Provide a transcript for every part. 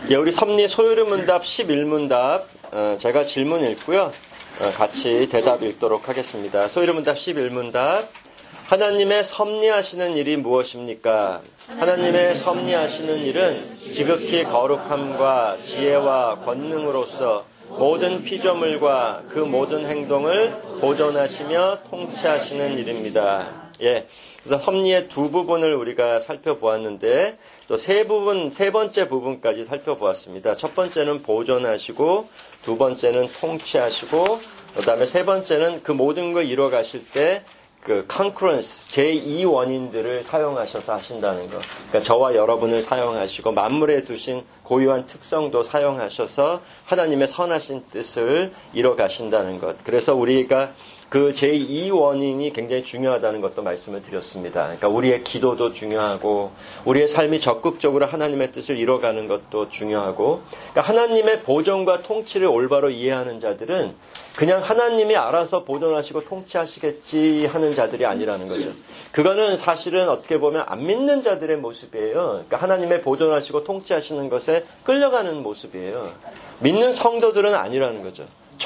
예, 우리 섭리 소요리문답 11문답 제가 질문 읽고요. 같이 대답 읽도록 하겠습니다. 소요리문답 11문답. 하나님의 섭리하시는 일이 무엇입니까? 하나님의 섭리하시는 일은 지극히 거룩함과 지혜와 권능으로서 모든 피조물과 그 모든 행동을 보존하시며 통치하시는 일입니다. 예, 그래서 섭리의 두 부분을 우리가 살펴보았는데 또 세 번째 부분까지 살펴보았습니다. 첫 번째는 보존하시고, 두 번째는 통치하시고, 그 다음에 세 번째는 그 모든 걸 이뤄 가실 때 그 concurrence, 제2 원인들을 사용하셔서 하신다는 것. 그러니까 저와 여러분을 사용하시고 만물에 두신 고유한 특성도 사용하셔서 하나님의 선하신 뜻을 이뤄 가신다는 것. 그래서 우리가 그 제2 원인이 굉장히 중요하다는 것도 말씀을 드렸습니다. 그러니까 우리의 기도도 중요하고 우리의 삶이 적극적으로 하나님의 뜻을 이뤄가는 것도 중요하고, 그러니까 하나님의 보존과 통치를 올바로 이해하는 자들은 그냥 하나님이 알아서 보존하시고 통치하시겠지 하는 자들이 아니라는 거죠. 그거는 사실은 어떻게 보면 안 믿는 자들의 모습이에요. 그러니까 하나님의 보존하시고 통치하시는 것에 끌려가는 모습이에요. 믿는 성도들은 아니라는 거죠.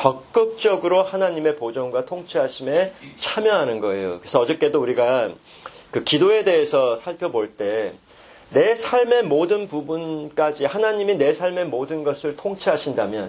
적극적으로 하나님의 보존과 통치하심에 참여하는 거예요. 그래서 어저께도 우리가 그 기도에 대해서 살펴볼 때 내 삶의 모든 부분까지 하나님이 내 삶의 모든 것을 통치하신다면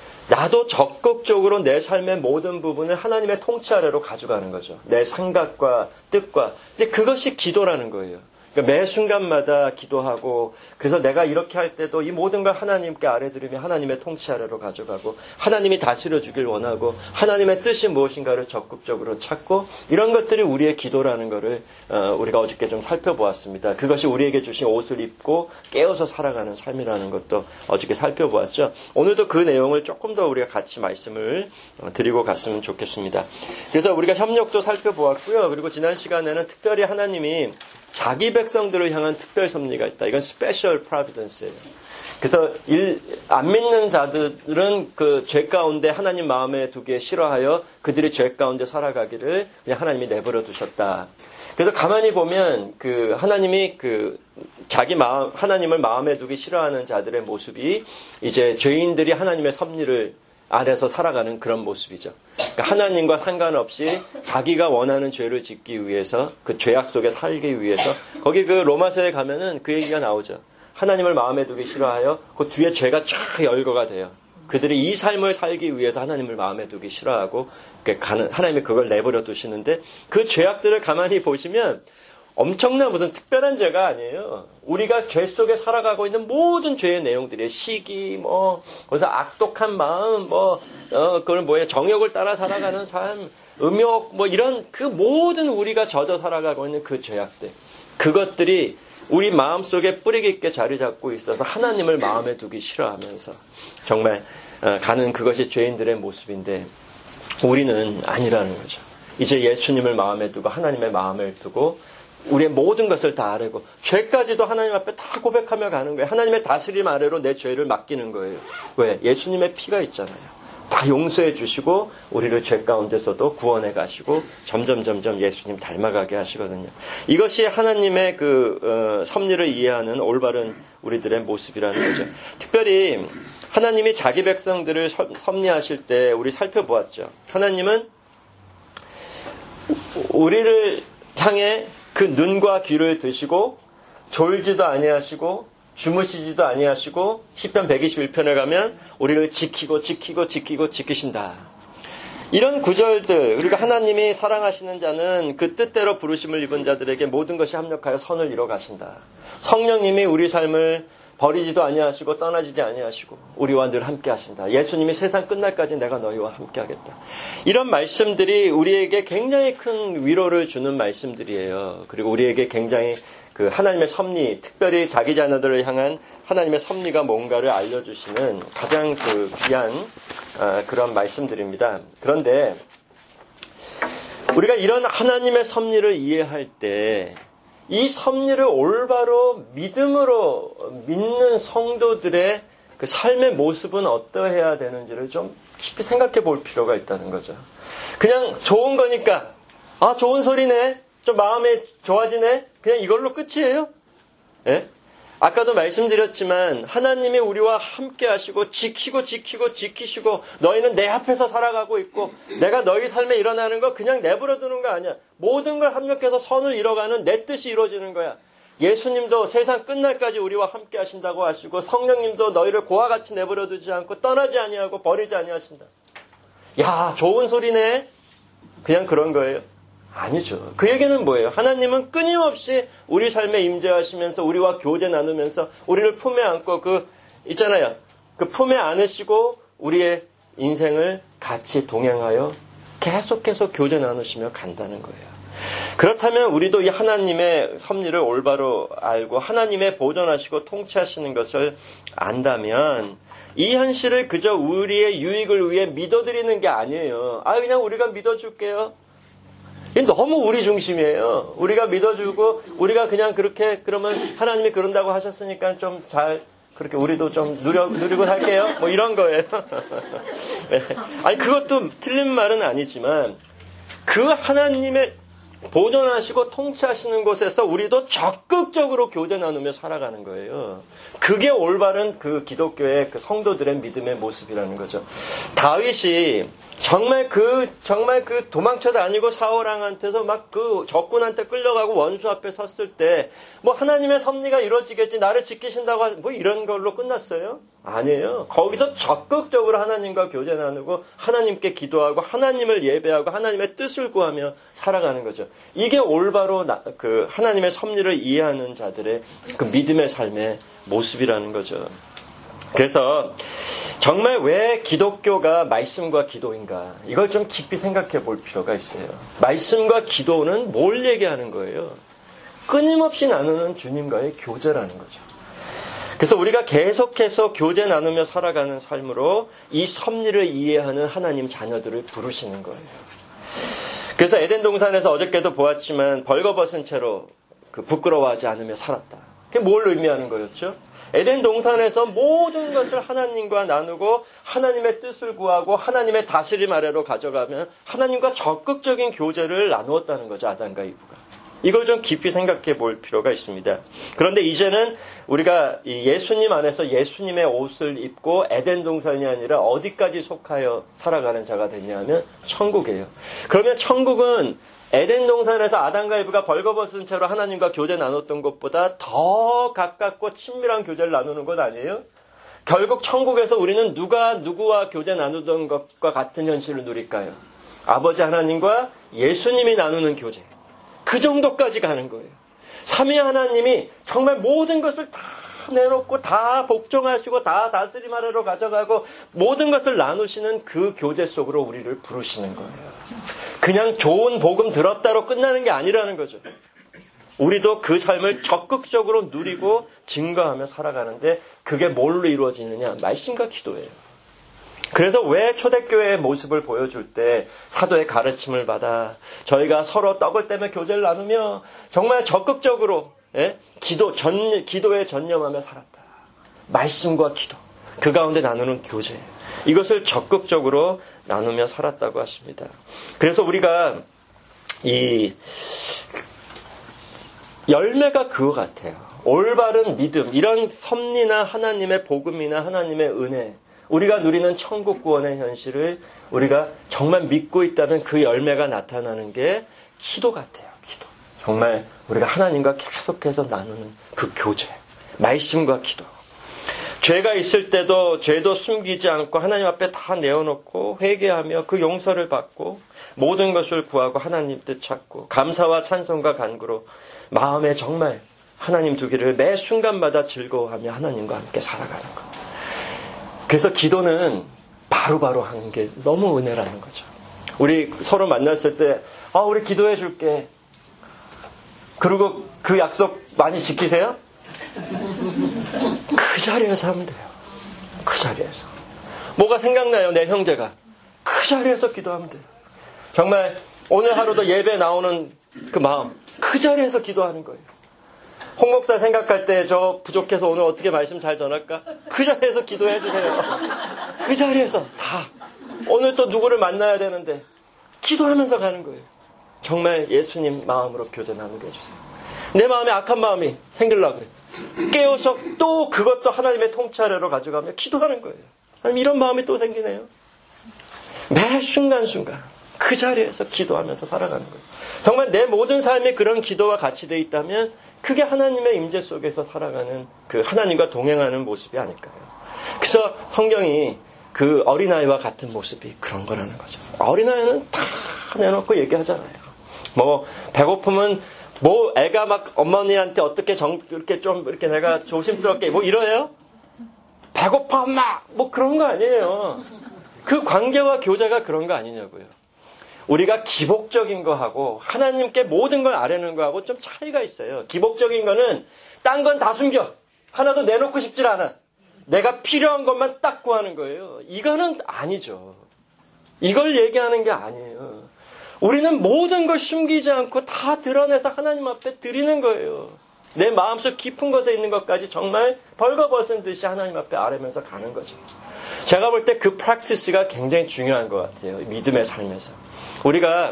나도 적극적으로 내 삶의 모든 부분을 하나님의 통치 아래로 가져가는 거죠. 내 생각과 뜻과. 근데 그것이 기도라는 거예요. 그러니까 매 순간마다 기도하고, 그래서 내가 이렇게 할 때도 이 모든 걸 하나님께 아뢰드리며 하나님의 통치 아래로 가져가고, 하나님이 다스려 주길 원하고, 하나님의 뜻이 무엇인가를 적극적으로 찾고, 이런 것들이 우리의 기도라는 것을 우리가 어저께 좀 살펴보았습니다. 그것이 우리에게 주신 옷을 입고 깨어서 살아가는 삶이라는 것도 어저께 살펴보았죠. 오늘도 그 내용을 조금 더 우리가 같이 말씀을 드리고 갔으면 좋겠습니다. 그래서 우리가 협력도 살펴보았고요. 그리고 지난 시간에는 특별히 하나님이 자기 백성들을 향한 특별 섭리가 있다. 이건 스페셜 프로비던스예요. 그래서 안 믿는 자들은 그 죄 가운데 하나님 마음에 두기에 싫어하여 그들이 죄 가운데 살아가기를 그냥 하나님이 내버려 두셨다. 그래서 가만히 보면 그 하나님이 그 자기 마음, 하나님을 마음에 두기 싫어하는 자들의 모습이 이제 죄인들이 하나님의 섭리를 아래서 살아가는 그런 모습이죠. 그러니까 하나님과 상관없이 자기가 원하는 죄를 짓기 위해서, 그 죄악 속에 살기 위해서, 거기 그 로마서에 가면은 그 얘기가 나오죠. 하나님을 마음에 두기 싫어하여 그 뒤에 죄가 쫙 열거가 돼요. 그들이 이 삶을 살기 위해서 하나님을 마음에 두기 싫어하고 하나님이 그걸 내버려 두시는데, 그 죄악들을 가만히 보시면 엄청난 무슨 특별한 죄가 아니에요. 우리가 죄 속에 살아가고 있는 모든 죄의 내용들이에요. 시기, 그래서 악독한 마음, 그건 뭐예요? 정욕을 따라 살아가는 삶, 음욕, 이런 그 모든 우리가 젖어 살아가고 있는 그 죄악들. 그것들이 우리 마음 속에 뿌리 깊게 자리 잡고 있어서 하나님을 마음에 두기 싫어하면서 정말 가는 그것이 죄인들의 모습인데 우리는 아니라는 거죠. 이제 예수님을 마음에 두고 하나님의 마음을 두고 우리의 모든 것을 다 아뢰고 죄까지도 하나님 앞에 다 고백하며 가는 거예요. 하나님의 다스림 아래로 내 죄를 맡기는 거예요. 왜? 예수님의 피가 있잖아요. 다 용서해 주시고 우리를 죄 가운데서도 구원해 가시고 점점 예수님 닮아가게 하시거든요. 이것이 하나님의 그 섭리를 이해하는 올바른 우리들의 모습이라는 거죠. 특별히 하나님이 자기 백성들을 섭리하실 때 우리 살펴보았죠. 하나님은 우리를 향해 그 눈과 귀를 드시고 졸지도 아니하시고 주무시지도 아니하시고 시편 121편에 가면 우리를 지키신다. 이런 구절들, 우리가 하나님이 사랑하시는 자는 그 뜻대로 부르심을 입은 자들에게 모든 것이 합력하여 선을 이뤄 가신다. 성령님이 우리 삶을 버리지도 아니하시고 떠나지지 아니하시고 우리와 늘 함께 하신다. 예수님이 세상 끝날까지 내가 너희와 함께 하겠다. 이런 말씀들이 우리에게 굉장히 큰 위로를 주는 말씀들이에요. 그리고 우리에게 굉장히 그 하나님의 섭리, 특별히 자기 자녀들을 향한 하나님의 섭리가 뭔가를 알려주시는 가장 그 귀한 그런 말씀들입니다. 그런데 우리가 이런 하나님의 섭리를 이해할 때 이 섭리를 올바로 믿음으로 믿는 성도들의 그 삶의 모습은 어떠해야 되는지를 좀 깊이 생각해 볼 필요가 있다는 거죠. 그냥 좋은 거니까, 좋은 소리네, 좀 마음이 좋아지네, 그냥 이걸로 끝이에요? 예? 아까도 말씀드렸지만 하나님이 우리와 함께 하시고 지키시고 너희는 내 앞에서 살아가고 있고 내가 너희 삶에 일어나는 거 그냥 내버려 두는 거 아니야. 모든 걸 합력해서 선을 이뤄가는 내 뜻이 이루어지는 거야. 예수님도 세상 끝날까지 우리와 함께 하신다고 하시고 성령님도 너희를 고와 같이 내버려 두지 않고 떠나지 아니하고 버리지 아니하신다. 야, 좋은 소리네. 그냥 그런 거예요. 아니죠. 그 얘기는 뭐예요? 하나님은 끊임없이 우리 삶에 임재하시면서 우리와 교제 나누면서 우리를 품에 안고 있잖아요. 그 품에 안으시고 우리의 인생을 같이 동행하여 계속해서 교제 나누시며 간다는 거예요. 그렇다면 우리도 이 하나님의 섭리를 올바로 알고 하나님의 보존하시고 통치하시는 것을 안다면 이 현실을 그저 우리의 유익을 위해 믿어드리는 게 아니에요. 그냥 우리가 믿어줄게요. 이게 너무 우리 중심이에요. 우리가 믿어주고 우리가 그냥 그렇게 그러면 하나님이 그런다고 하셨으니까 좀 잘 그렇게 우리도 좀 누리고 살게요. 뭐 이런 거예요. 네. 아니 그것도 틀린 말은 아니지만 그 하나님의 보존하시고 통치하시는 곳에서 우리도 적극적으로 교제 나누며 살아가는 거예요. 그게 올바른 그 기독교의 그 성도들의 믿음의 모습이라는 거죠. 다윗이 정말 그 도망쳐 다니고 사울왕한테서 막 그 적군한테 끌려가고 원수 앞에 섰을 때 뭐 하나님의 섭리가 이루어지겠지 나를 지키신다고 뭐 이런 걸로 끝났어요? 아니에요. 거기서 적극적으로 하나님과 교제 나누고 하나님께 기도하고 하나님을 예배하고 하나님의 뜻을 구하며 살아가는 거죠. 이게 올바로 그 하나님의 섭리를 이해하는 자들의 그 믿음의 삶의 모습이라는 거죠. 그래서 정말 왜 기독교가 말씀과 기도인가? 이걸 좀 깊이 생각해 볼 필요가 있어요. 말씀과 기도는 뭘 얘기하는 거예요? 끊임없이 나누는 주님과의 교제라는 거죠. 그래서 우리가 계속해서 교제 나누며 살아가는 삶으로 이 섭리를 이해하는 하나님 자녀들을 부르시는 거예요. 그래서 에덴 동산에서 어저께도 보았지만 벌거벗은 채로 부끄러워하지 않으며 살았다. 그게 뭘 의미하는 거였죠? 에덴 동산에서 모든 것을 하나님과 나누고 하나님의 뜻을 구하고 하나님의 다스림 아래로 가져가면 하나님과 적극적인 교제를 나누었다는 거죠. 아담과 이브가. 이걸 좀 깊이 생각해 볼 필요가 있습니다. 그런데 이제는 우리가 예수님 안에서 예수님의 옷을 입고 에덴 동산이 아니라 어디까지 속하여 살아가는 자가 됐냐면 천국이에요. 그러면 천국은 에덴 동산에서 아담과 이브가 벌거벗은 채로 하나님과 교제 나눴던 것보다 더 가깝고 친밀한 교제를 나누는 것 아니에요? 결국 천국에서 우리는 누가 누구와 교제 나누던 것과 같은 현실을 누릴까요? 아버지 하나님과 예수님이 나누는 교제. 그 정도까지 가는 거예요. 삼위 하나님이 정말 모든 것을 다 내놓고 다 복종하시고 다 다스림 아래로 가져가고 모든 것을 나누시는 그 교제 속으로 우리를 부르시는 거예요. 그냥 좋은 복음 들었다로 끝나는 게 아니라는 거죠. 우리도 그 삶을 적극적으로 누리고 증거하며 살아가는데 그게 뭘로 이루어지느냐? 말씀과 기도예요. 그래서 왜 초대교회의 모습을 보여줄 때 사도의 가르침을 받아 저희가 서로 떡을 떼며 교제를 나누며 정말 적극적으로 기도에 전념하며 살았다. 말씀과 기도, 그 가운데 나누는 교제, 이것을 적극적으로 나누며 살았다고 하십니다. 그래서 우리가 이 열매가 그거 같아요. 올바른 믿음, 이런 섭리나 하나님의 복음이나 하나님의 은혜, 우리가 누리는 천국 구원의 현실을 우리가 정말 믿고 있다면 그 열매가 나타나는 게 기도 같아요. 기도. 정말 우리가 하나님과 계속해서 나누는 그 교제, 말씀과 기도. 죄가 있을 때도 죄도 숨기지 않고 하나님 앞에 다 내어놓고 회개하며 그 용서를 받고 모든 것을 구하고 하나님 뜻 찾고 감사와 찬송과 간구로 마음에 정말 하나님 두기를 매 순간마다 즐거워하며 하나님과 함께 살아가는 것. 그래서 기도는 바로바로 하는 게 너무 은혜라는 거죠. 우리 서로 만났을 때 우리 기도해 줄게. 그리고 그 약속 많이 지키세요? 그 자리에서 하면 돼요. 그 자리에서. 뭐가 생각나요? 내 형제가. 그 자리에서 기도하면 돼요. 정말 오늘 하루도 예배 나오는 그 마음. 그 자리에서 기도하는 거예요. 홍 목사 생각할 때 저 부족해서 오늘 어떻게 말씀 잘 전할까? 그 자리에서 기도해 주세요. 그 자리에서 다. 오늘 또 누구를 만나야 되는데 기도하면서 가는 거예요. 정말 예수님 마음으로 교제 나누게 해주세요. 내 마음에 악한 마음이 생기려고 그래. 깨워서 또 그것도 하나님의 통찰으로 가져가며 기도하는 거예요. 하나님 이런 마음이 또 생기네요. 매 순간순간 그 자리에서 기도하면서 살아가는 거예요. 정말 내 모든 삶이 그런 기도와 같이 되어 있다면 그게 하나님의 임재 속에서 살아가는 그 하나님과 동행하는 모습이 아닐까요? 그래서 성경이 그 어린아이와 같은 모습이 그런 거라는 거죠. 어린아이는 다 내놓고 얘기하잖아요. 뭐 배고프면 뭐 애가 막 어머니한테 어떻게 이렇게 좀 이렇게 내가 조심스럽게 뭐 이래요? 배고파 엄마 뭐 그런 거 아니에요. 그 관계와 교제가 그런 거 아니냐고요. 우리가 기복적인 거하고 하나님께 모든 걸 아뢰는 거하고 좀 차이가 있어요. 기복적인 거는 딴 건 다 숨겨. 하나도 내놓고 싶질 않아. 내가 필요한 것만 딱 구하는 거예요. 이거는 아니죠. 이걸 얘기하는 게 아니에요. 우리는 모든 걸 숨기지 않고 다 드러내서 하나님 앞에 드리는 거예요. 내 마음속 깊은 곳에 있는 것까지 정말 벌거벗은 듯이 하나님 앞에 아뢰면서 가는 거죠. 제가 볼 때 그 프랙티스가 굉장히 중요한 것 같아요. 믿음의 삶에서. 우리가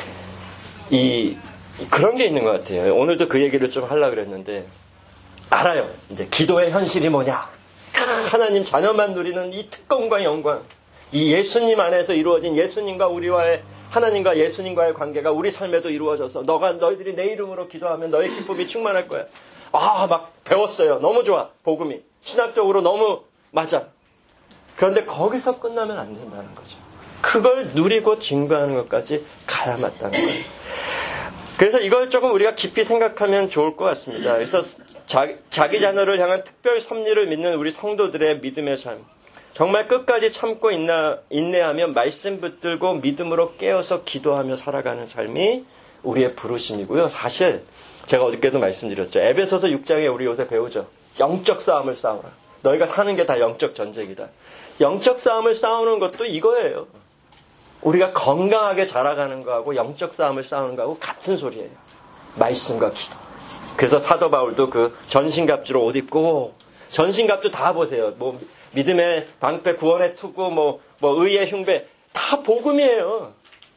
그런 게 있는 것 같아요. 오늘도 그 얘기를 좀 하려고 그랬는데 알아요. 이제 기도의 현실이 뭐냐. 하나님 자녀만 누리는 이 특권과 영광. 이 예수님 안에서 이루어진 예수님과 우리와의 하나님과 예수님과의 관계가 우리 삶에도 이루어져서 너희들이 내 이름으로 기도하면 너의 기쁨이 충만할 거야. 막 배웠어요. 너무 좋아. 복음이. 신학적으로 너무 맞아. 그런데 거기서 끝나면 안 된다는 거죠. 그걸 누리고 증거하는 것까지 가야 맞다는 거예요. 그래서 이걸 조금 우리가 깊이 생각하면 좋을 것 같습니다. 그래서 자기 자녀를 향한 특별 섭리를 믿는 우리 성도들의 믿음의 삶. 정말 끝까지 참고 인내하며 말씀 붙들고 믿음으로 깨어서 기도하며 살아가는 삶이 우리의 부르심이고요. 사실 제가 어저께도 말씀드렸죠. 에베소서 6장에 우리 요새 배우죠. 영적 싸움을 싸우라. 너희가 사는 게 다 영적 전쟁이다. 영적 싸움을 싸우는 것도 이거예요. 우리가 건강하게 자라가는 거하고 영적 싸움을 싸우는 거하고 같은 소리예요. 말씀과 기도. 그래서 사도 바울도 그 전신갑주로 옷 입고 전신갑주 다 보세요. 뭐 믿음의 방패, 구원의 투구, 뭐 의의 흉배 다 복음이에요.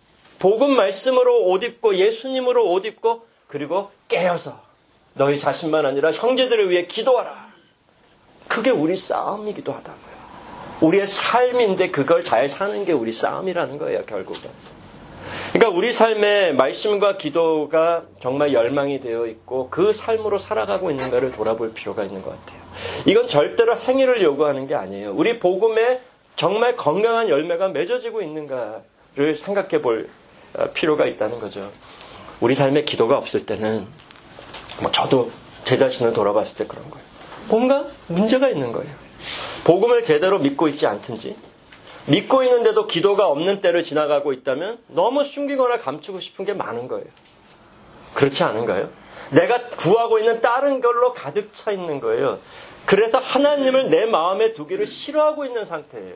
복음 말씀으로 옷 입고 예수님으로 옷 입고 그리고 깨어서 너희 자신만 아니라 형제들을 위해 기도하라. 그게 우리 싸움이기도 하다고요. 우리의 삶인데 그걸 잘 사는 게 우리 싸움이라는 거예요, 결국은. 그러니까 우리 삶에 말씀과 기도가 정말 열망이 되어 있고 그 삶으로 살아가고 있는가를 돌아볼 필요가 있는 것 같아요. 이건 절대로 행위를 요구하는 게 아니에요. 우리 복음에 정말 건강한 열매가 맺어지고 있는가를 생각해 볼 필요가 있다는 거죠. 우리 삶에 기도가 없을 때는 저도 제 자신을 돌아봤을 때 그런 거예요. 뭔가 문제가 있는 거예요. 복음을 제대로 믿고 있지 않든지 믿고 있는데도 기도가 없는 때를 지나가고 있다면 너무 숨기거나 감추고 싶은 게 많은 거예요. 그렇지 않은가요? 내가 구하고 있는 다른 걸로 가득 차 있는 거예요. 그래서 하나님을 내 마음에 두기를 싫어하고 있는 상태예요.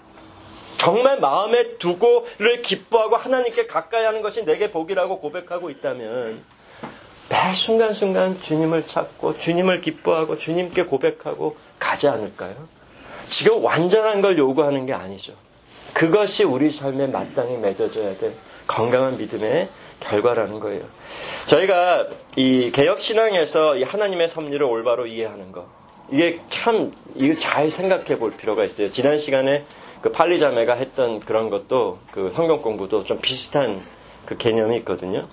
정말 마음에 두고를 기뻐하고 하나님께 가까이 하는 것이 내게 복이라고 고백하고 있다면 매 순간순간 주님을 찾고 주님을 기뻐하고 주님께 고백하고 가지 않을까요? 지금 완전한 걸 요구하는 게 아니죠. 그것이 우리 삶에 마땅히 맺어져야 될 건강한 믿음의 결과라는 거예요. 저희가 이 개혁신앙에서 이 하나님의 섭리를 올바로 이해하는 거, 이게 참 이거 잘 생각해 볼 필요가 있어요. 지난 시간에 그 팔리자매가 했던 그런 것도 그 성경 공부도 좀 비슷한 그 개념이 있거든요.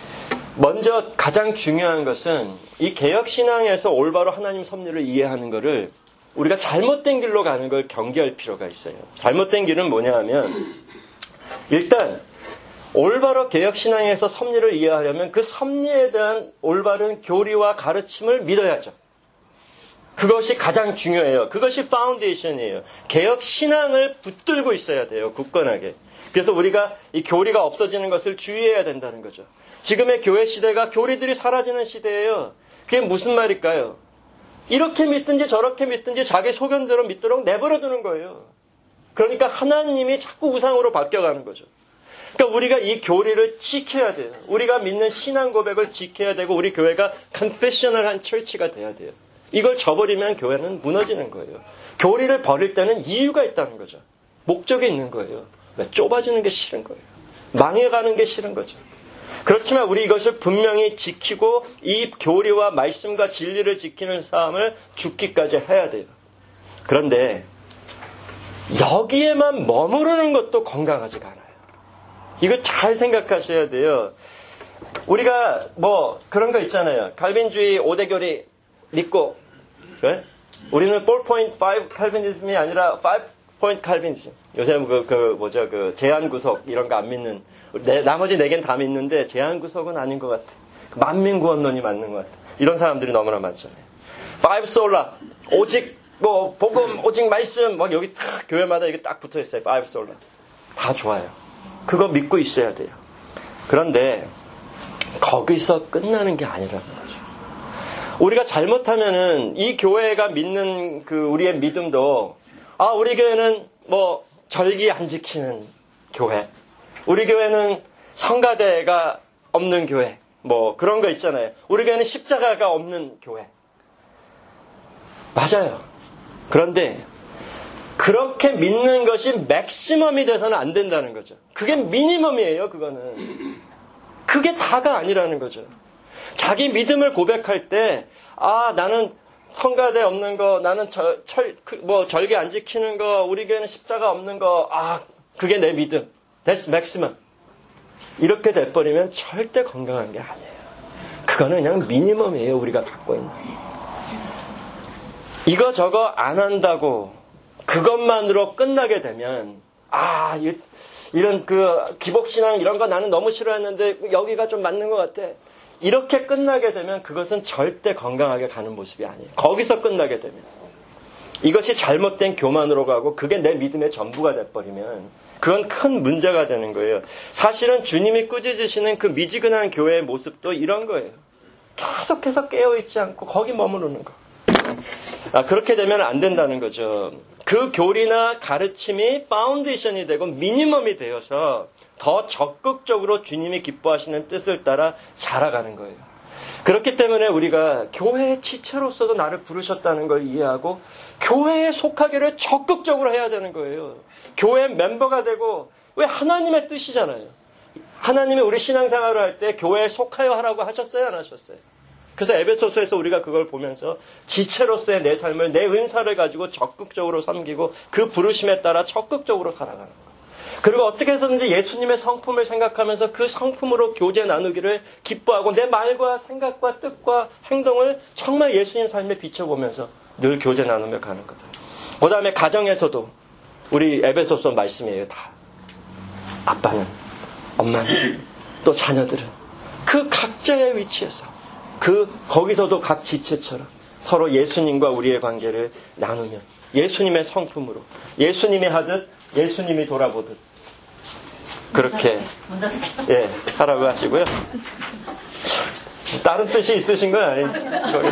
먼저 가장 중요한 것은 이 개혁신앙에서 올바로 하나님 섭리를 이해하는 거를 우리가 잘못된 길로 가는 걸 경계할 필요가 있어요. 잘못된 길은 뭐냐 하면 일단 올바로 개혁신앙에서 섭리를 이해하려면 그 섭리에 대한 올바른 교리와 가르침을 믿어야죠. 그것이 가장 중요해요. 그것이 파운데이션이에요. 개혁신앙을 붙들고 있어야 돼요. 굳건하게. 그래서 우리가 이 교리가 없어지는 것을 주의해야 된다는 거죠. 지금의 교회 시대가 교리들이 사라지는 시대예요. 그게 무슨 말일까요? 이렇게 믿든지 저렇게 믿든지 자기 소견대로 믿도록 내버려두는 거예요. 그러니까 하나님이 자꾸 우상으로 바뀌어가는 거죠. 그러니까 우리가 이 교리를 지켜야 돼요. 우리가 믿는 신앙 고백을 지켜야 되고 우리 교회가 컨페셔널한 처치가 돼야 돼요. 이걸 저버리면 교회는 무너지는 거예요. 교리를 버릴 때는 이유가 있다는 거죠. 목적이 있는 거예요. 왜? 좁아지는 게 싫은 거예요. 망해가는 게 싫은 거죠. 그렇지만 우리 이것을 분명히 지키고 이 교리와 말씀과 진리를 지키는 삶을 죽기까지 해야 돼요. 그런데 여기에만 머무르는 것도 건강하지가 않아요. 이거 잘 생각하셔야 돼요. 우리가 뭐 그런 거 있잖아요. 칼빈주의 5대 교리 믿고, 그래? 우리는 4.5 칼빈이즘이 아니라 5 칼빈이즘. 요새 그 제한구속 이런 거 안 믿는, 나머지 4개는 다 믿는데 제한구속은 아닌 것 같아. 만민구원론이 맞는 것 같아. 이런 사람들이 너무나 많잖아요. 5 솔라, 오직 뭐 복음, 오직 말씀, 막 여기 딱 교회마다 이게 딱 붙어 있어요. 5 솔라. 다 좋아요. 그거 믿고 있어야 돼요. 그런데 거기서 끝나는 게 아니라는 거죠. 우리가 잘못하면은 이 교회가 믿는 그 우리의 믿음도, 우리 교회는 뭐 절기 안 지키는 교회, 우리 교회는 성가대가 없는 교회, 뭐 그런 거 있잖아요. 우리 교회는 십자가가 없는 교회. 맞아요. 그런데 그렇게 믿는 것이 맥시멈이 돼서는 안 된다는 거죠. 그게 미니멈이에요. 그거는. 그게 다가 아니라는 거죠. 자기 믿음을 고백할 때, 나는 성가대 없는 거, 나는 절개 안 지키는 거, 우리 교회는 십자가 없는 거, 그게 내 믿음. That's maximum. 이렇게 돼버리면 절대 건강한 게 아니에요. 그거는 그냥 미니멈이에요. 우리가 갖고 있는. 이거 저거 안 한다고 그것만으로 끝나게 되면, 이런 기복신앙 이런 거 나는 너무 싫어했는데 여기가 좀 맞는 것 같아. 이렇게 끝나게 되면 그것은 절대 건강하게 가는 모습이 아니에요. 거기서 끝나게 되면. 이것이 잘못된 교만으로 가고 그게 내 믿음의 전부가 돼버리면 그건 큰 문제가 되는 거예요. 사실은 주님이 꾸짖으시는 그 미지근한 교회의 모습도 이런 거예요. 계속해서 깨어있지 않고 거기 머무르는 거. 그렇게 되면 안 된다는 거죠. 그 교리나 가르침이 파운데이션이 되고 미니멈이 되어서 더 적극적으로 주님이 기뻐하시는 뜻을 따라 자라가는 거예요. 그렇기 때문에 우리가 교회의 지체로서도 나를 부르셨다는 걸 이해하고 교회에 속하기를 적극적으로 해야 되는 거예요. 교회 멤버가 되고, 왜 하나님의 뜻이잖아요. 하나님이 우리 신앙생활을 할 때 교회에 속하여 하라고 하셨어요, 안 하셨어요? 그래서 에베소서에서 우리가 그걸 보면서 지체로서의 내 삶을, 내 은사를 가지고 적극적으로 섬기고 그 부르심에 따라 적극적으로 살아가는 거예요. 그리고 어떻게 해서든지 예수님의 성품을 생각하면서 그 성품으로 교제 나누기를 기뻐하고 내 말과 생각과 뜻과 행동을 정말 예수님 삶에 비춰보면서 늘 교제 나누며 가는 거다. 그 다음에 가정에서도 우리 에베소서 말씀이에요. 다. 아빠는, 엄마는, 또 자녀들은 그 각자의 위치에서 거기서도 각 지체처럼 서로 예수님과 우리의 관계를 나누면 예수님의 성품으로 예수님이 하듯 예수님이 돌아보듯 그렇게 하라고 하시고요. 다른 뜻이 있으신 건 아니에요.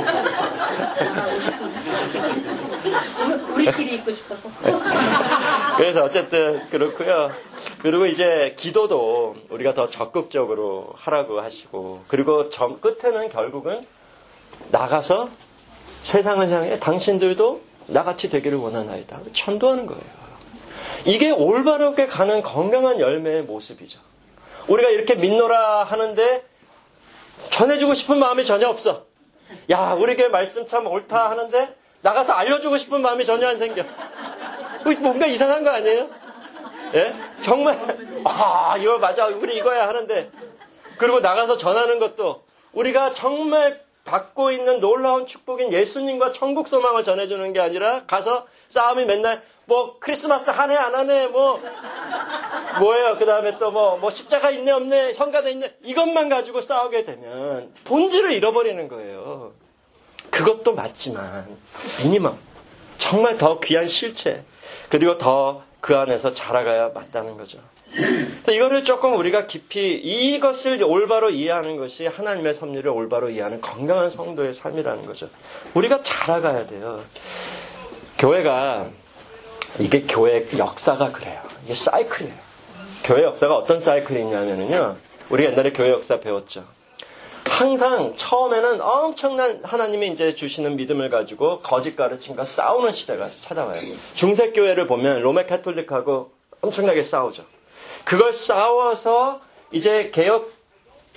우리끼리 있고 싶어서. 그래서 어쨌든 그렇고요. 그리고 이제 기도도 우리가 더 적극적으로 하라고 하시고, 그리고 끝에는 결국은 나가서 세상을 향해 당신들도 나같이 되기를 원하나이다. 전도하는 거예요. 이게 올바르게 가는 건강한 열매의 모습이죠. 우리가 이렇게 믿노라 하는데 전해주고 싶은 마음이 전혀 없어. 야, 우리 교회 말씀 참 옳다 하는데 나가서 알려주고 싶은 마음이 전혀 안 생겨. 뭔가 이상한 거 아니에요? 예? 정말 이거 맞아, 우리 이거야 하는데, 그리고 나가서 전하는 것도 우리가 정말 받고 있는 놀라운 축복인 예수님과 천국 소망을 전해주는 게 아니라 가서 싸움이 맨날 크리스마스 하네 안 하네 뭐예요? 그 다음에 또 뭐 십자가 있네 없네, 성가대 있네, 이것만 가지고 싸우게 되면 본질을 잃어버리는 거예요. 그것도 맞지만 미니멈, 정말 더 귀한 실체, 그리고 더 그 안에서 자라가야 맞다는 거죠. 그래서 이거를 조금 우리가 깊이 이것을 올바로 이해하는 것이 하나님의 섭리를 올바로 이해하는 건강한 성도의 삶이라는 거죠. 우리가 자라가야 돼요. 교회가, 이게 교회 역사가 그래요. 이게 사이클이에요. 교회 역사가 어떤 사이클이 있냐면요, 우리 옛날에 교회 역사 배웠죠. 항상 처음에는 엄청난 하나님이 이제 주시는 믿음을 가지고 거짓 가르침과 싸우는 시대가 찾아와요. 중세교회를 보면 로마 카톨릭하고 엄청나게 싸우죠. 그걸 싸워서 이제 개혁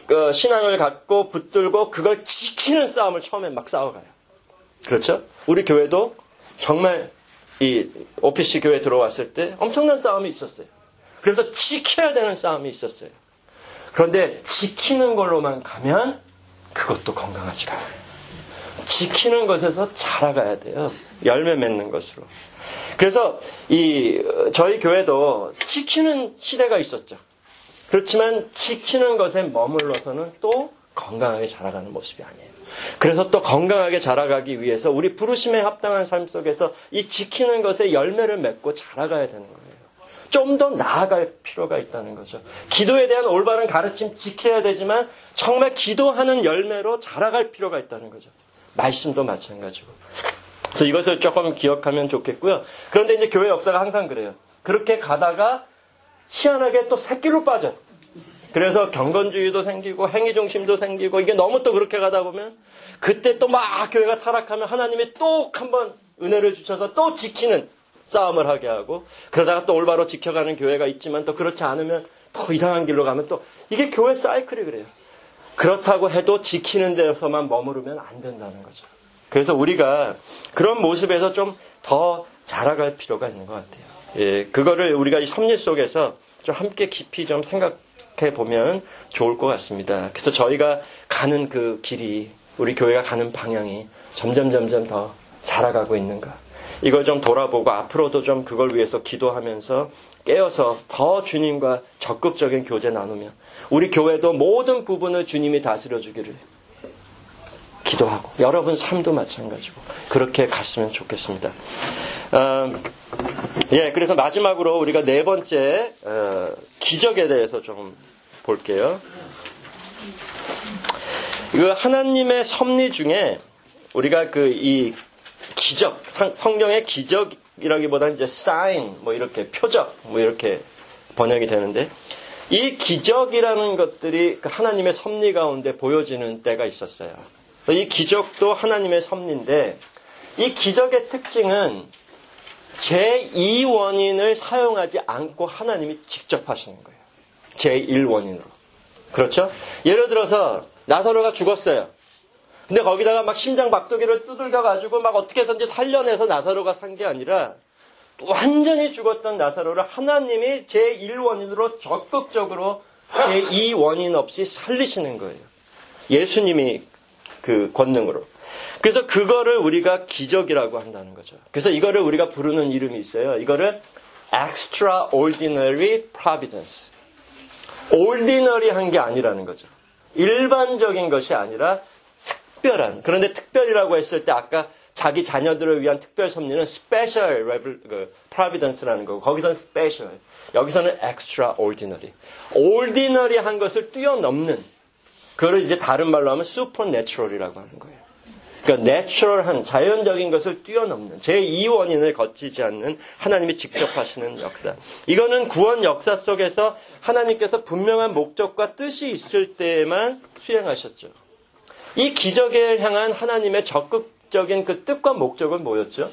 신앙을 갖고 붙들고 그걸 지키는 싸움을 처음에 막 싸워가요. 그렇죠? 우리 교회도 정말 이 OPC 교회 들어왔을 때 엄청난 싸움이 있었어요. 그래서 지켜야 되는 싸움이 있었어요. 그런데 지키는 걸로만 가면 그것도 건강하지가 않아요. 지키는 것에서 자라가야 돼요. 열매 맺는 것으로. 그래서 저희 교회도 지키는 시대가 있었죠. 그렇지만 지키는 것에 머물러서는 또 건강하게 자라가는 모습이 아니에요. 그래서 또 건강하게 자라가기 위해서 우리 부르심에 합당한 삶 속에서 이 지키는 것에 열매를 맺고 자라가야 되는 거예요. 좀 더 나아갈 필요가 있다는 거죠. 기도에 대한 올바른 가르침 지켜야 되지만 정말 기도하는 열매로 자라갈 필요가 있다는 거죠. 말씀도 마찬가지고. 그래서 이것을 조금 기억하면 좋겠고요. 그런데 이제 교회 역사가 항상 그래요. 그렇게 가다가 희한하게 또 새길로 빠져요. 그래서 경건주의도 생기고 행위중심도 생기고 이게 너무 또 그렇게 가다 보면 그때 또 막 교회가 타락하면 하나님이 또 한번 은혜를 주셔서 또 지키는 싸움을 하게 하고 그러다가 또 올바로 지켜가는 교회가 있지만 또 그렇지 않으면 또 이상한 길로 가면 또 이게 교회 사이클이 그래요. 그렇다고 해도 지키는 데서만 머무르면 안 된다는 거죠. 그래서 우리가 그런 모습에서 좀 더 자라갈 필요가 있는 것 같아요. 예, 그거를 우리가 이 섭리 속에서 좀 함께 깊이 좀 생각해 보면 좋을 것 같습니다. 그래서 저희가 가는 그 길이 우리 교회가 가는 방향이 점점 더 자라가고 있는가. 이걸 좀 돌아보고 앞으로도 좀 그걸 위해서 기도하면서 깨어서 더 주님과 적극적인 교제 나누며 우리 교회도 모든 부분을 주님이 다스려 주기를 기도하고 여러분 삶도 마찬가지고 그렇게 갔으면 좋겠습니다. 그래서 마지막으로 우리가 네 번째 기적에 대해서 좀 볼게요. 이거 하나님의 섭리 중에 우리가 이 기적, 성경의 기적이라기보다는 이제 sign, 이렇게 표적, 이렇게 번역이 되는데 이 기적이라는 것들이 하나님의 섭리 가운데 보여지는 때가 있었어요. 이 기적도 하나님의 섭리인데 이 기적의 특징은 제2원인을 사용하지 않고 하나님이 직접 하시는 거예요. 제1원인으로. 그렇죠? 예를 들어서 나사로가 죽었어요. 근데 거기다가 막 심장 박도기를 두들겨가지고 막 어떻게 해서든지 살려내서 나사로가 산 게 아니라 완전히 죽었던 나사로를 하나님이 제1원인으로 적극적으로 제2원인 없이 살리시는 거예요. 예수님이 그 권능으로. 그래서 그거를 우리가 기적이라고 한다는 거죠. 그래서 이거를 우리가 부르는 이름이 있어요. 이거를 extraordinary providence. ordinary한 게 아니라는 거죠. 일반적인 것이 아니라 특별한. 그런데 특별이라고 했을 때 아까 자기 자녀들을 위한 특별 섭리는 special providence라는 거고 거기서는 special. 여기서는 extraordinary. ordinary한 것을 뛰어넘는. 그걸 이제 다른 말로 하면 supernatural이라고 하는 거예요. 그러니까 natural한 자연적인 것을 뛰어넘는 제2원인을 거치지 않는 하나님이 직접 하시는 역사. 이거는 구원 역사 속에서 하나님께서 분명한 목적과 뜻이 있을 때에만 수행하셨죠. 이 기적을 향한 하나님의 적극적인 그 뜻과 목적은 뭐였죠?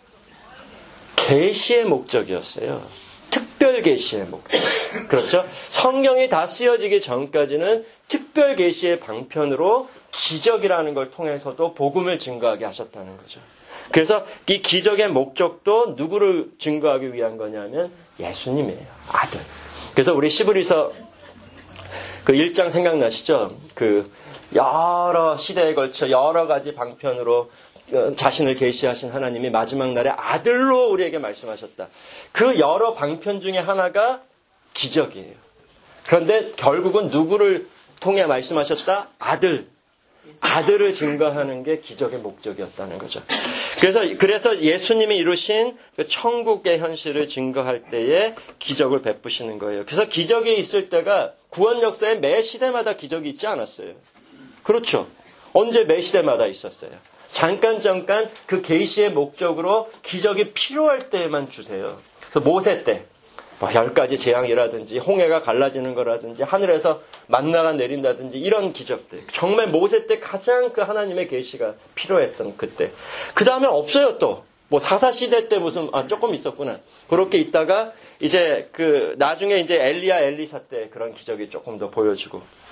계시의 목적이었어요. 특별 계시의 목적. 그렇죠? 성경이 다 쓰여지기 전까지는 특별 계시의 방편으로 기적이라는 걸 통해서도 복음을 증거하게 하셨다는 거죠. 그래서 이 기적의 목적도 누구를 증거하기 위한 거냐면 예수님이에요. 아들. 그래서 우리 시브리서 그 1장 생각나시죠? 그 여러 시대에 걸쳐 여러 가지 방편으로 자신을 계시하신 하나님이 마지막 날에 아들로 우리에게 말씀하셨다. 그 여러 방편 중에 하나가 기적이에요. 그런데 결국은 누구를 통해 말씀하셨다? 아들을 증거하는 게 기적의 목적이었다는 거죠. 그래서 예수님이 이루신 그 천국의 현실을 증거할 때에 기적을 베푸시는 거예요. 그래서 기적이 있을 때가 구원 역사에 매 시대마다 기적이 있지 않았어요. 그렇죠. 언제 매 시대마다 있었어요. 잠깐 그 계시의 목적으로 기적이 필요할 때에만 주세요. 그래서 모세 때 10가지 재앙이라든지 홍해가 갈라지는 거라든지 하늘에서 만나가 내린다든지 이런 기적들. 정말 모세 때 가장 그 하나님의 계시가 필요했던 그때. 그 다음에 없어요 또. 사사시대 때 조금 있었구나. 그렇게 있다가 이제 나중에 이제 엘리야 엘리사 때 그런 기적이 조금 더 보여지고.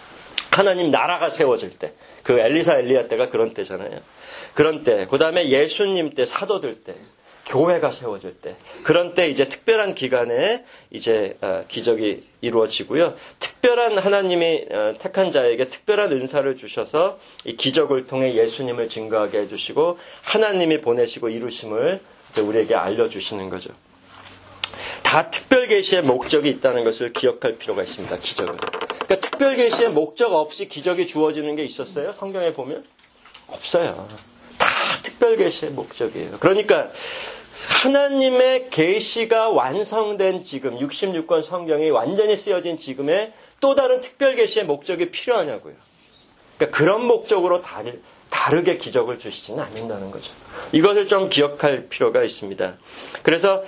하나님 나라가 세워질 때, 그 엘리사 엘리야 때가 그런 때잖아요. 그런 때, 그 다음에 예수님 때, 사도들 때, 교회가 세워질 때, 그런 때 이제 특별한 기간에 이제 기적이 이루어지고요. 특별한 하나님이 택한 자에게 특별한 은사를 주셔서 이 기적을 통해 예수님을 증거하게 해주시고 하나님이 보내시고 이루심을 이제 우리에게 알려주시는 거죠. 다 특별 계시의 목적이 있다는 것을 기억할 필요가 있습니다. 기적은. 그러니까 특별 계시의 목적 없이 기적이 주어지는 게 있었어요? 성경에 보면? 없어요. 다 특별 계시의 목적이에요. 그러니까 하나님의 계시가 완성된 지금 66권 성경이 완전히 쓰여진 지금에 또 다른 특별 계시의 목적이 필요하냐고요. 그러니까 그런 목적으로 다르게 기적을 주시지는 않는다는 거죠. 이것을 좀 기억할 필요가 있습니다. 그래서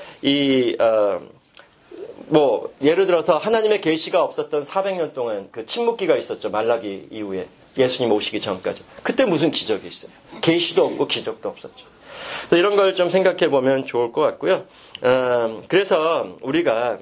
예를 들어서 하나님의 계시가 없었던 400년 동안 그 침묵기가 있었죠. 말라기 이후에 예수님 오시기 전까지. 그때 무슨 기적이 있어요? 계시도 없고 기적도 없었죠. 이런 걸 좀 생각해 보면 좋을 것 같고요. 그래서 우리가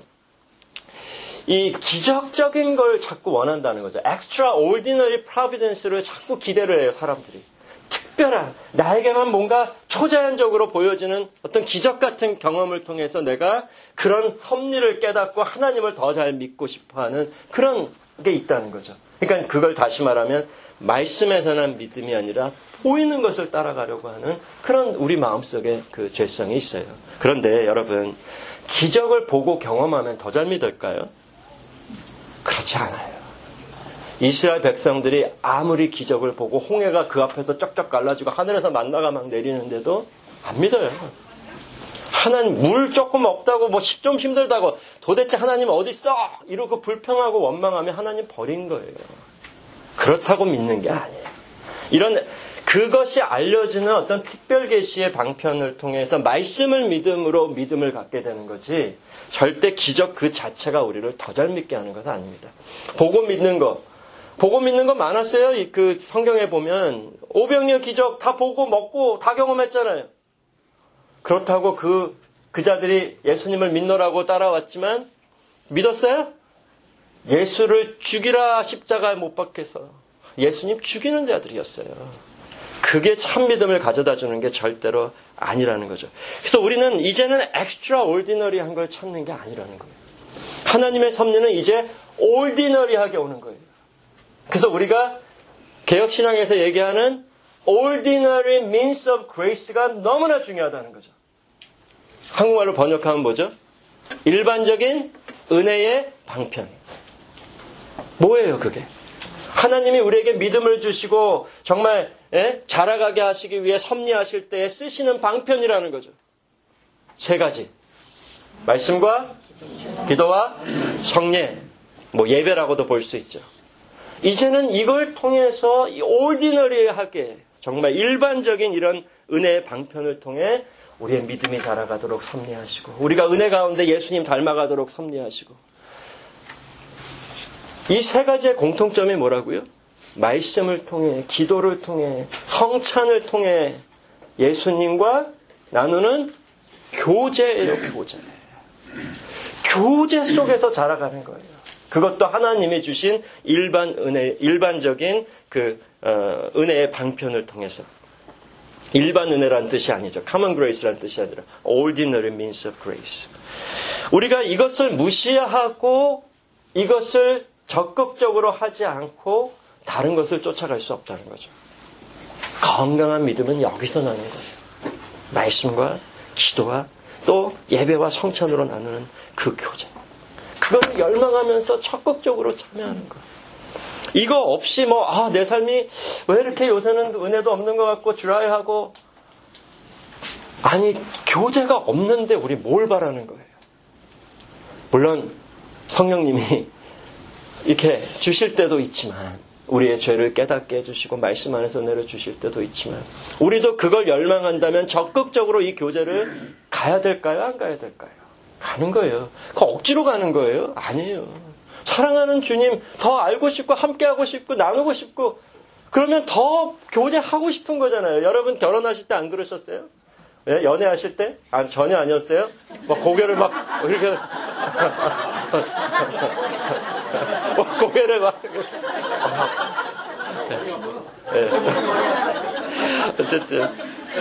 이 기적적인 걸 자꾸 원한다는 거죠. extraordinary providence를 자꾸 기대를 해요, 사람들이. 특별한, 나에게만 뭔가 초자연적으로 보여지는 어떤 기적 같은 경험을 통해서 내가 그런 섭리를 깨닫고 하나님을 더 잘 믿고 싶어 하는 그런 게 있다는 거죠. 그러니까 그걸 다시 말하면 말씀에서 난 믿음이 아니라 보이는 것을 따라가려고 하는 그런 우리 마음속에 그 죄성이 있어요. 그런데 여러분, 기적을 보고 경험하면 더 잘 믿을까요? 그렇지 않아요. 이스라엘 백성들이 아무리 기적을 보고 홍해가 그 앞에서 쩍쩍 갈라지고 하늘에서 만나가 막 내리는데도 안 믿어요. 하나님 물 조금 없다고 좀 힘들다고 도대체 하나님 어디 있어? 이러고 불평하고 원망하면 하나님 버린 거예요. 그렇다고 믿는 게 아니에요. 그것이 알려주는 어떤 특별 계시의 방편을 통해서 말씀을 믿음으로 믿음을 갖게 되는 거지 절대 기적 그 자체가 우리를 더 잘 믿게 하는 것은 아닙니다. 보고 믿는 거 많았어요. 그 성경에 보면 오병이어 기적 다 보고 먹고 다 경험했잖아요. 그렇다고 그 자들이 예수님을 믿노라고 따라왔지만 믿었어요? 예수를 죽이라 십자가에 못 박혀서 예수님 죽이는 자들이었어요. 그게 참 믿음을 가져다 주는 게 절대로 아니라는 거죠. 그래서 우리는 이제는 extraordinary한 걸 찾는 게 아니라는 거예요. 하나님의 섭리는 이제 ordinary하게 오는 거예요. 그래서 우리가 개혁신앙에서 얘기하는 ordinary means of grace가 너무나 중요하다는 거죠. 한국말로 번역하면 뭐죠? 일반적인 은혜의 방편. 뭐예요 그게? 하나님이 우리에게 믿음을 주시고 정말 자라가게 하시기 위해 섭리하실 때에 쓰시는 방편이라는 거죠. 세 가지. 말씀과 기도와 성례, 예배라고도 볼 수 있죠. 이제는 이걸 통해서 ordinary하게 정말 일반적인 이런 은혜의 방편을 통해 우리의 믿음이 자라가도록 섭리하시고 우리가 은혜 가운데 예수님 닮아가도록 섭리하시고 이 세 가지의 공통점이 뭐라고요? 말씀을 통해, 기도를 통해, 성찬을 통해 예수님과 나누는 교제예요, 교제. 교제 속에서 자라가는 거예요. 그것도 하나님이 주신 일반적인 은혜의 방편을 통해서. 일반 은혜란 뜻이 아니죠. common grace란 뜻이 아니라 ordinary means of grace. 우리가 이것을 무시하고 이것을 적극적으로 하지 않고 다른 것을 쫓아갈 수 없다는 거죠. 건강한 믿음은 여기서 나는 거예요. 말씀과 기도와 또 예배와 성찬으로 나누는 그 교제. 그거를 열망하면서 적극적으로 참여하는 거예요. 이거 없이 내 삶이 왜 이렇게 요새는 은혜도 없는 것 같고 드라이하고 아니 교제가 없는데 우리 뭘 바라는 거예요. 물론 성령님이 이렇게 주실 때도 있지만 우리의 죄를 깨닫게 해주시고 말씀 안에서 은혜를 주실 때도 있지만 우리도 그걸 열망한다면 적극적으로 이 교제를 가야 될까요? 안 가야 될까요? 가는 거예요. 그거 억지로 가는 거예요? 아니에요. 사랑하는 주님 더 알고 싶고 함께하고 싶고 나누고 싶고 그러면 더 교제하고 싶은 거잖아요. 여러분 결혼하실 때 안 그러셨어요? 예? 연애하실 때? 전혀 아니었어요? 고개를 이렇게 고개를 막. 네. 어쨌든.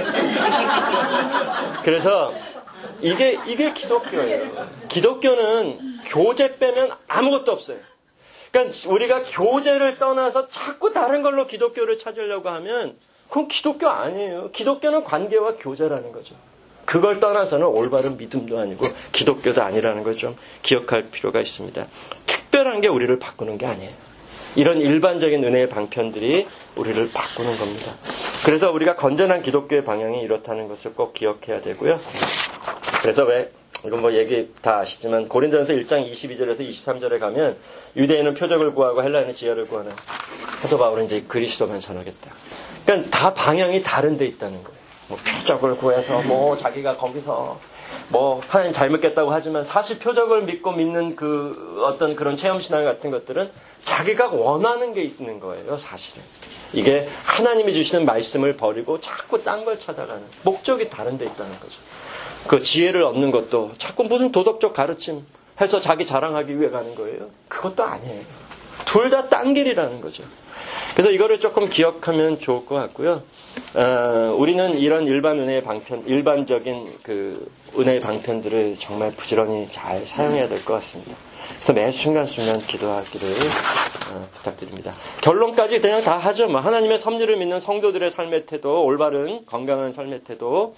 그래서 이게 기독교예요. 기독교는 교제 빼면 아무것도 없어요. 그러니까 우리가 교제를 떠나서 자꾸 다른 걸로 기독교를 찾으려고 하면 그건 기독교 아니에요. 기독교는 관계와 교제라는 거죠. 그걸 떠나서는 올바른 믿음도 아니고 기독교도 아니라는 걸 좀 기억할 필요가 있습니다. 특별한 게 우리를 바꾸는 게 아니에요. 이런 일반적인 은혜의 방편들이 우리를 바꾸는 겁니다. 그래서 우리가 건전한 기독교의 방향이 이렇다는 것을 꼭 기억해야 되고요. 그래서 이건 뭐 얘기 다 아시지만 고린도전서 1장 22절에서 23절에 가면 유대인은 표적을 구하고 헬라인은 지혜를 구하는 사도 바울은 이제 그리스도만 전하겠다. 그러니까 다 방향이 다른 데 있다는 거예요. 뭐 표적을 구해서 뭐 자기가 거기서 뭐 하나님 잘 믿겠다고 하지만 사실 표적을 믿는 그 어떤 그런 체험신앙 같은 것들은 자기가 원하는 게 있는 거예요. 사실은 이게 하나님이 주시는 말씀을 버리고 자꾸 딴 걸 찾아가는 목적이 다른 데 있다는 거죠. 그 지혜를 얻는 것도 자꾸 무슨 도덕적 가르침 해서 자기 자랑하기 위해 가는 거예요. 그것도 아니에요. 둘 다 딴 길이라는 거죠. 그래서 이거를 조금 기억하면 좋을 것 같고요. 우리는 이런 일반적인 그 은혜의 방편들을 정말 부지런히 잘 사용해야 될 것 같습니다. 그래서 매 순간순간 기도하기를 부탁드립니다. 결론까지 그냥 다 하죠. 뭐 하나님의 섭리를 믿는 성도들의 삶의 태도, 올바른 건강한 삶의 태도,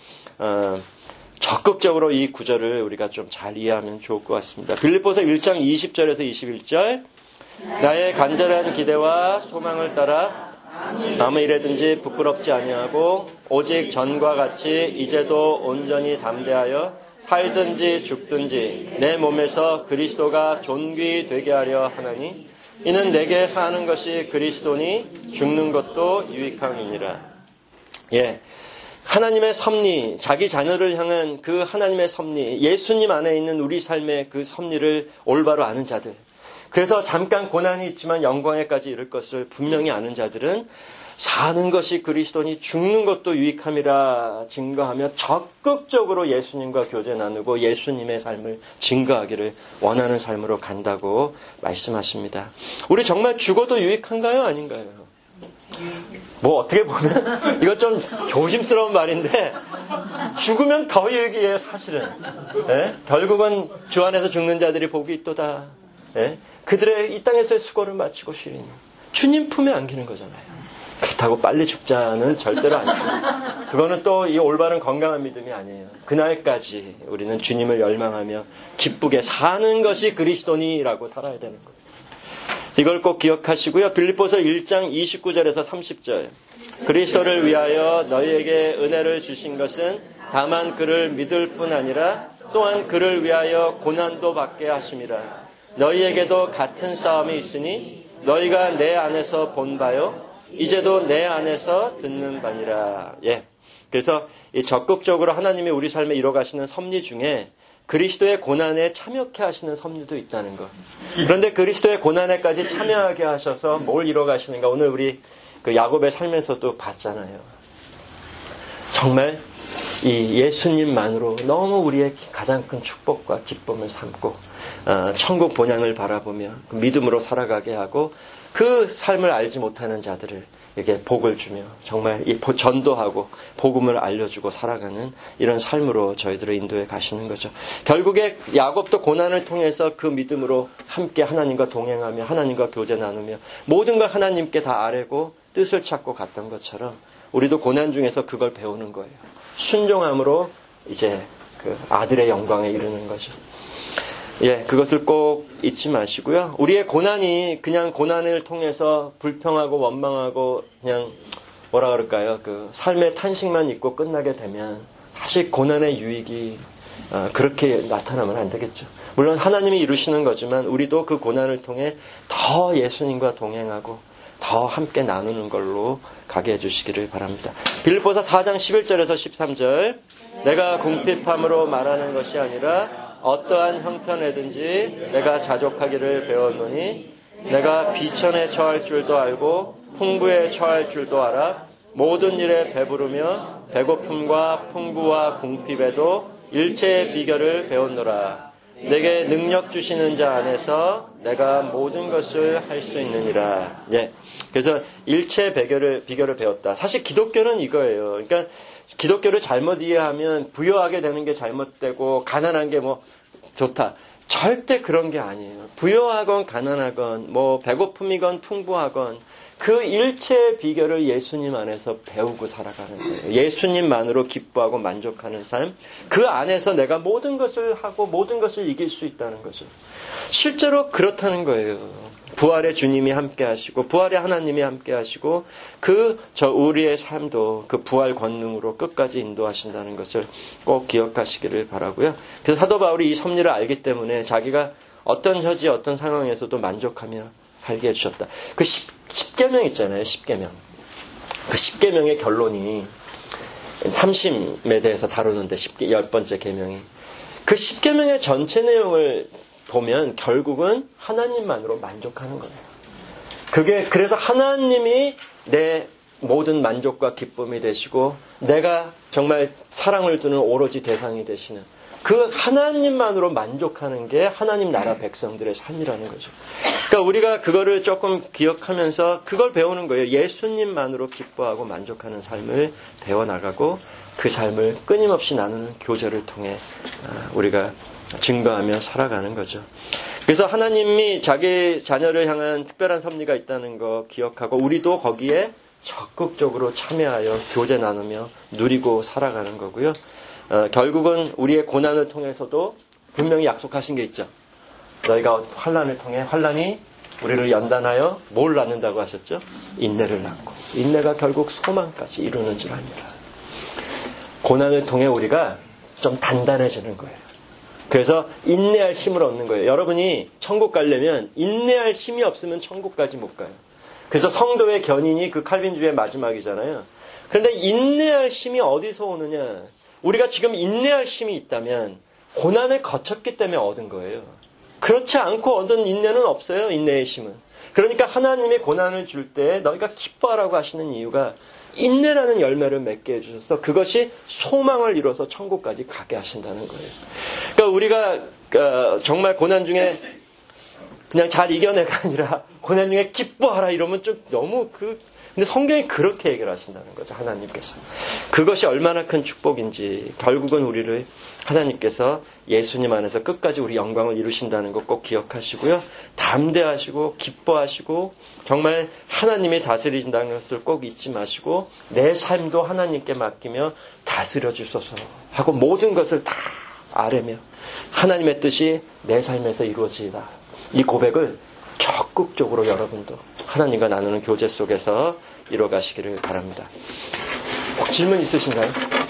적극적으로 이 구절을 우리가 좀 잘 이해하면 좋을 것 같습니다. 빌립보서 1장 20절에서 21절 나의 간절한 기대와 소망을 따라 아무 일에든지 부끄럽지 아니하고 오직 전과 같이 이제도 온전히 담대하여 살든지 죽든지 내 몸에서 그리스도가 존귀 되게 하려 하나니 이는 내게 사는 것이 그리스도니 죽는 것도 유익함이니라. 예. 하나님의 섭리, 자기 자녀를 향한 그 하나님의 섭리, 예수님 안에 있는 우리 삶의 그 섭리를 올바로 아는 자들, 그래서 잠깐 고난이 있지만 영광에까지 이를 것을 분명히 아는 자들은 사는 것이 그리스도니 죽는 것도 유익함이라 증거하며 적극적으로 예수님과 교제 나누고 예수님의 삶을 증거하기를 원하는 삶으로 간다고 말씀하십니다. 우리 정말 죽어도 유익한가요? 아닌가요? 뭐 어떻게 보면 이건 좀 조심스러운 말인데 죽으면 더 유익이에요. 사실은. 예? 결국은 주 안에서 죽는 자들이 복이 있도다. 예? 그들의 이 땅에서의 수고를 마치고 쉬리니 주님 품에 안기는 거잖아요. 그렇다고 빨리 죽자는 절대로 아니죠. 그거는 또 이 올바른 건강한 믿음이 아니에요. 그날까지 우리는 주님을 열망하며 기쁘게 사는 것이 그리스도니라고 살아야 되는 거예요. 이걸 꼭 기억하시고요. 빌립보서 1장 29절에서 30절 그리스도를 위하여 너희에게 은혜를 주신 것은 다만 그를 믿을 뿐 아니라 또한 그를 위하여 고난도 받게 하심이라. 너희에게도 같은 싸움이 있으니 너희가 내 안에서 본 바요 이제도 내 안에서 듣는 바니라. 예. 그래서 이 적극적으로 하나님이 우리 삶에 이뤄가시는 섭리 중에 그리스도의 고난에 참여케 하시는 섭리도 있다는 것. 그런데 그리스도의 고난에까지 참여하게 하셔서 뭘 이뤄가시는가 오늘 우리 그 야곱의 삶에서도 봤잖아요. 정말 이 예수님만으로 너무 우리의 가장 큰 축복과 기쁨을 삼고 천국 본향을 바라보며 그 믿음으로 살아가게 하고 그 삶을 알지 못하는 자들을 이게 복을 주며 정말 이 전도하고 복음을 알려주고 살아가는 이런 삶으로 저희들을 인도해 가시는 거죠. 결국에 야곱도 고난을 통해서 그 믿음으로 함께 하나님과 동행하며 하나님과 교제 나누며 모든 걸 하나님께 다 아뢰고 뜻을 찾고 갔던 것처럼 우리도 고난 중에서 그걸 배우는 거예요. 순종함으로 이제 그 아들의 영광에 이르는 거죠. 예, 그것을 꼭 잊지 마시고요. 우리의 고난이 그냥 고난을 통해서 불평하고 원망하고 그냥 뭐라 그럴까요? 그 삶의 탄식만 있고 끝나게 되면 사실 고난의 유익이 그렇게 나타나면 안 되겠죠. 물론 하나님이 이루시는 거지만 우리도 그 고난을 통해 더 예수님과 동행하고 더 함께 나누는 걸로 가게 해주시기를 바랍니다. 빌립보서 4장 11절에서 13절 내가 궁핍함으로 말하는 것이 아니라 어떠한 형편에든지 내가 자족하기를 배웠노니 내가 비천에 처할 줄도 알고 풍부에 처할 줄도 알아 모든 일에 배부르며 배고픔과 풍부와 궁핍에도 일체의 비결을 배웠노라. 내게 능력 주시는 자 안에서 내가 모든 것을 할 수 있느니라. 예. 그래서 일체 비결을 배웠다. 사실 기독교는 이거예요. 그러니까 기독교를 잘못 이해하면 부유하게 되는 게 잘못되고 가난한 게 뭐 좋다. 절대 그런 게 아니에요. 부유하건 가난하건 뭐 배고픔이건 풍부하건 그 일체의 비결을 예수님 안에서 배우고 살아가는 거예요. 예수님만으로 기뻐하고 만족하는 삶. 그 안에서 내가 모든 것을 하고 모든 것을 이길 수 있다는 거죠. 실제로 그렇다는 거예요. 부활의 주님이 함께 하시고 부활의 하나님이 함께 하시고 우리의 삶도 그 부활 권능으로 끝까지 인도하신다는 것을 꼭 기억하시기를 바라고요. 그래서 사도 바울이 이 섭리를 알기 때문에 자기가 어떤 처지 어떤 상황에서도 만족하며 살게 해주셨다. 그 10계명 있잖아요. 10계명. 그 10계명의 결론이 탐심에 대해서 다루는데 10번째 계명이 그 10계명의 전체 내용을 보면 결국은 하나님만으로 만족하는 거예요. 그래서 하나님이 내 모든 만족과 기쁨이 되시고 내가 정말 사랑을 두는 오로지 대상이 되시는 그 하나님만으로 만족하는 게 하나님 나라 백성들의 삶이라는 거죠. 그러니까 우리가 그거를 조금 기억하면서 그걸 배우는 거예요. 예수님만으로 기뻐하고 만족하는 삶을 배워나가고 그 삶을 끊임없이 나누는 교제를 통해 우리가 증거하며 살아가는 거죠. 그래서 하나님이 자기 자녀를 향한 특별한 섭리가 있다는 거 기억하고 우리도 거기에 적극적으로 참여하여 교제 나누며 누리고 살아가는 거고요. 결국은 우리의 고난을 통해서도 분명히 약속하신 게 있죠. 너희가 환난을 통해 환난이 우리를 연단하여 뭘 낳는다고 하셨죠? 인내를 낳고 인내가 결국 소망까지 이루는 줄 압니다. 고난을 통해 우리가 좀 단단해지는 거예요. 그래서 인내할 힘을 얻는 거예요. 여러분이 천국 가려면 인내할 힘이 없으면 천국까지 못 가요. 그래서 성도의 견인이 그 칼빈주의 마지막이잖아요. 그런데 인내할 힘이 어디서 오느냐? 우리가 지금 인내할 힘이 있다면 고난을 거쳤기 때문에 얻은 거예요. 그렇지 않고 얻은 인내는 없어요. 인내의 힘은. 그러니까 하나님이 고난을 줄 때 너희가 기뻐하라고 하시는 이유가 인내라는 열매를 맺게 해주셔서 그것이 소망을 이뤄서 천국까지 가게 하신다는 거예요. 그러니까 우리가 정말 고난 중에 그냥 잘 이겨내가 아니라 고난 중에 기뻐하라 이러면 좀 너무 근데 성경이 그렇게 얘기를 하신다는 거죠. 하나님께서. 그것이 얼마나 큰 축복인지 결국은 우리를 하나님께서 예수님 안에서 끝까지 우리 영광을 이루신다는 것 꼭 기억하시고요. 담대하시고 기뻐하시고 정말 하나님이 다스리신다는 것을 꼭 잊지 마시고 내 삶도 하나님께 맡기며 다스려 주소서 하고 모든 것을 다 아뢰며 하나님의 뜻이 내 삶에서 이루어지다. 이 고백을 적극적으로 여러분도 하나님과 나누는 교제 속에서 이뤄가시기를 바랍니다. 질문 있으신가요?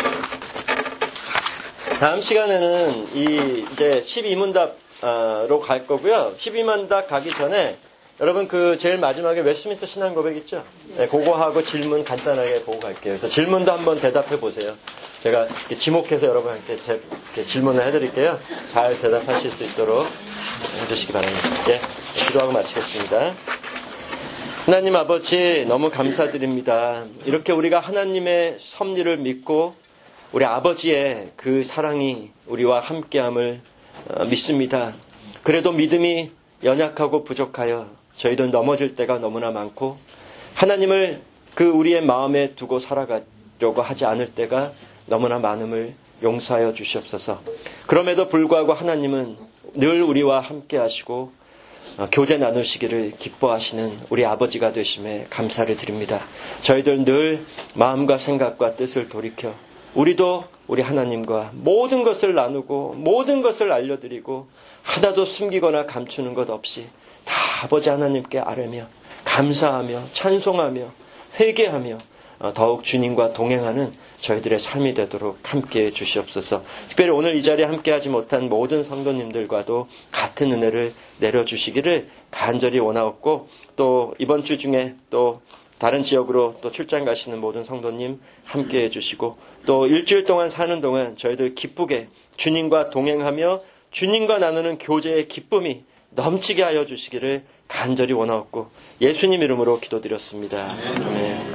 다음 시간에는 이제 12문답으로 갈 거고요. 12문답 가기 전에 여러분 제일 마지막에 웨스트민스터 신앙 고백 있죠? 네, 그거 하고 질문 간단하게 보고 갈게요. 그래서 질문도 한번 대답해 보세요. 제가 지목해서 여러분한테 질문을 해드릴게요. 잘 대답하실 수 있도록 해주시기 바랍니다. 예, 기도하고 마치겠습니다. 하나님 아버지 너무 감사드립니다. 이렇게 우리가 하나님의 섭리를 믿고 우리 아버지의 그 사랑이 우리와 함께함을 믿습니다. 그래도 믿음이 연약하고 부족하여 저희들 넘어질 때가 너무나 많고 하나님을 우리의 마음에 두고 살아가려고 하지 않을 때가 너무나 많음을 용서하여 주시옵소서. 그럼에도 불구하고 하나님은 늘 우리와 함께 하시고 교제 나누시기를 기뻐하시는 우리 아버지가 되심에 감사를 드립니다. 저희들 늘 마음과 생각과 뜻을 돌이켜 우리도 우리 하나님과 모든 것을 나누고 모든 것을 알려드리고 하나도 숨기거나 감추는 것 없이 다 아버지 하나님께 아뢰며 감사하며 찬송하며 회개하며 더욱 주님과 동행하는 저희들의 삶이 되도록 함께해 주시옵소서. 특별히 오늘 이 자리에 함께하지 못한 모든 성도님들과도 같은 은혜를 내려주시기를 간절히 원하옵고 또 이번 주 중에 또 다른 지역으로 또 출장 가시는 모든 성도님 함께해 주시고 또 일주일 동안 사는 동안 저희들 기쁘게 주님과 동행하며 주님과 나누는 교제의 기쁨이 넘치게 하여 주시기를 간절히 원하옵고 예수님 이름으로 기도드렸습니다. 아멘.